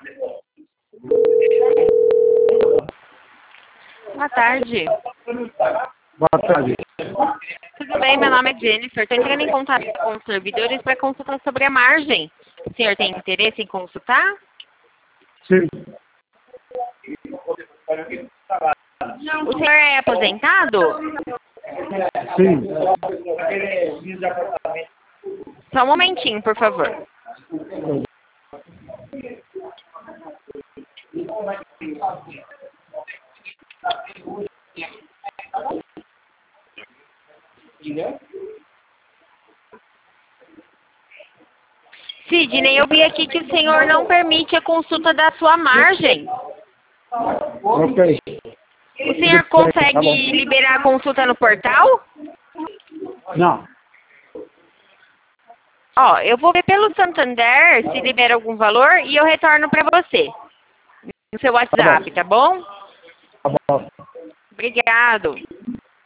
Boa tarde. Boa tarde. Tudo bem? Meu nome é Jennifer. Estou entrando em contato com os servidores para consultar sobre a margem. O senhor tem interesse em consultar? Sim. O senhor é aposentado? Sim. Só um momentinho, por favor. Sidney, eu vi aqui que o senhor não permite a consulta da sua margem. Ok. O senhor consegue liberar a consulta no portal? Não. Ó, eu vou ver pelo Santander se libera algum valor e eu retorno para você. No seu WhatsApp, tá bom? Tá bom. Obrigado.